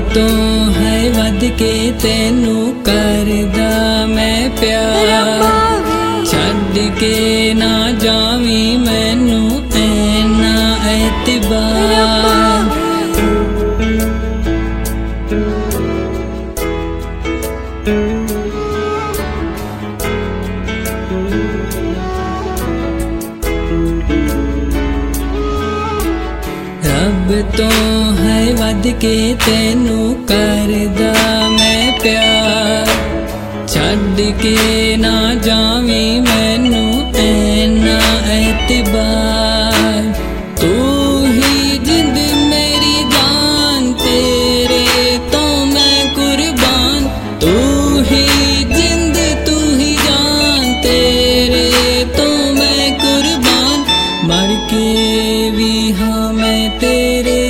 तो है वध के तेनू करदा मैं प्यार। छड्ड के ना जावी मैनू ऐना एतबार। रब तो है वध के तेनू करदा मैं प्यार। छड्ड के ना जावी मैनू ऐना एतबार। तू ही जिंद मेरी जान, तेरे तो मैं कुर्बान। तू ही जिंद तू ही जान, तेरे तो मैं कुर्बान। मर के भी हाँ मैं तेरे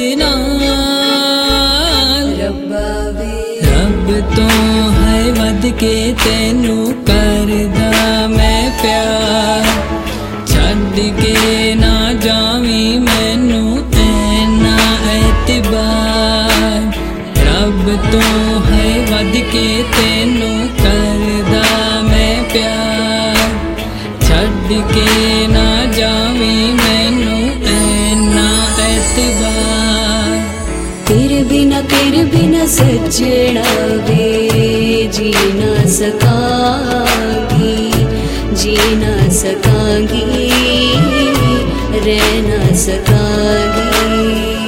नाल। रब तो है वध के तेनू करदा मैं प्यार। छड्ड के ना जावी मैनू ऐना एतबार। रब तो है वध के तेनू करदा मैं प्यार। छड्ड के ना जावी मैनू ऐना एतबार। तेरे बिना सजना वे जी ना सकांगी, जी ना सकांगी, रह ना सकांगी।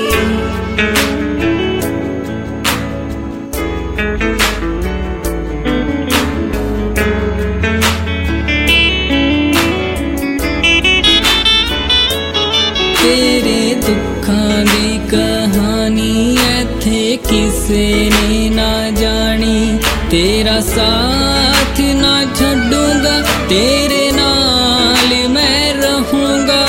तेरे दुखां दी कहानी इत्थे किसे ने ना जानी। तेरा साथ ना छड्डूंगा, तेरे नाल मैं रहूंगा।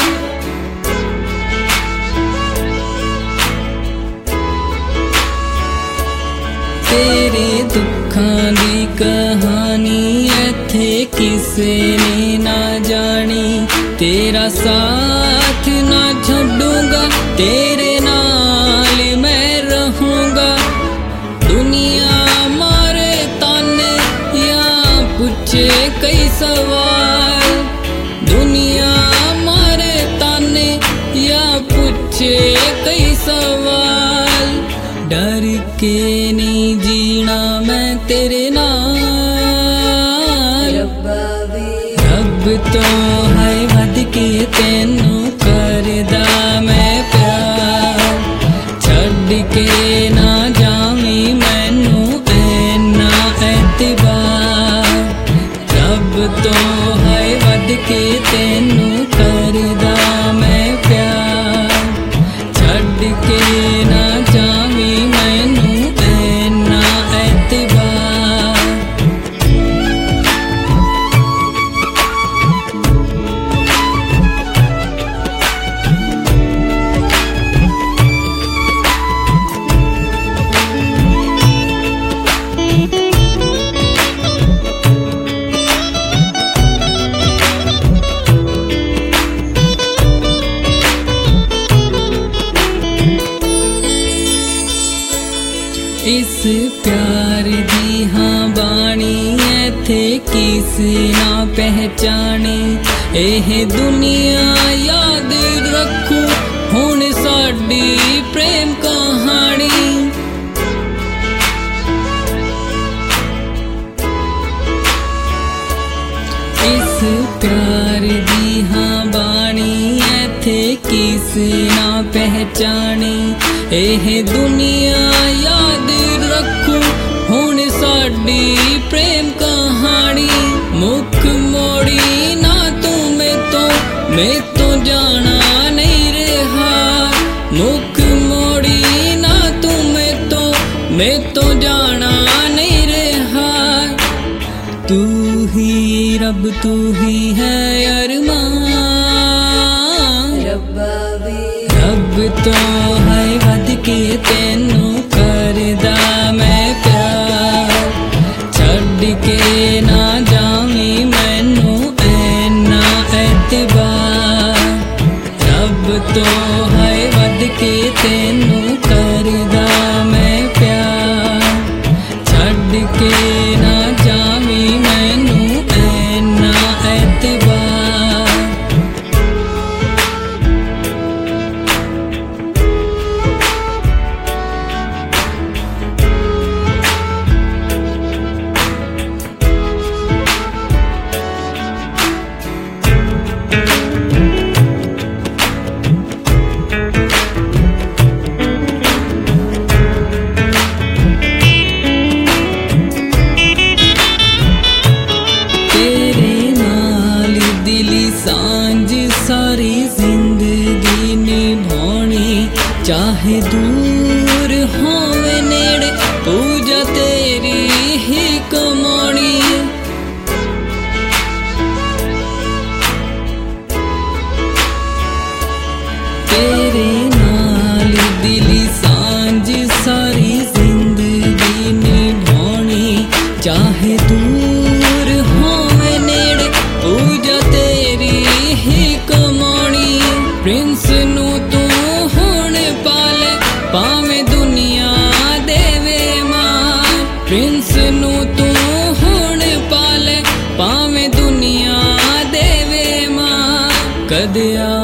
तेरे दुखां दी कहानी इत्थे किसे ने ना जानी। तेरा साथ ना छड्डूंगा, तेरे नाल मैं रहूंगा। दुनिया मारे ताने या पूछे कई सवाल। दुनिया मारे ताने या पूछे कई सवाल। डर के नहीं जीना मैं तेरे नाल। रब तो है वध के तेनू करदा मैं प्यार। छड्ड के ना जावी मैनू ऐना एतबार। रब तो है वध के तेनू करदा मैं प्यार। छड्ड के ना जावी मैनू ऐना एतबार। इस प्यार दी हाँ बाणी इत्थे किसे ना पहचाने। एह दुनिया याद रखू हुण साडी प्रेम कहानी। इस प्यार दी हाँ बाणी इत्थे किसे ना पहचाने। एह दुनिया याद रखू हुण साडी प्रेम कहानी। मुख मोड़ी ना तू मैं तो जाना नहीं रहा। मुख मोड़ी ना तू मैं तो जाना नहीं रहा। तू ही रब तू ही है अरमान। रब तो है वध के तेनू करदा मैं प्यार। छड्ड के ना जावी मैनू ऐना एतबार। रब तो है वध के तेनू करदा मैं प्यार। चाहे दूर होवे नेड़े पूजा तेरी ही कमानी। तेरे नाल दिली सांझ सारी जिंदगी निभानी। चाहे दूर होवे नेड़े पूजा तेरी ही कमानी। प्रिंस नू तू हुण पाले भावें दुनिया देवे मार। प्रिंस नू तू हुण पाले भावें दुनिया देवे मार। कदे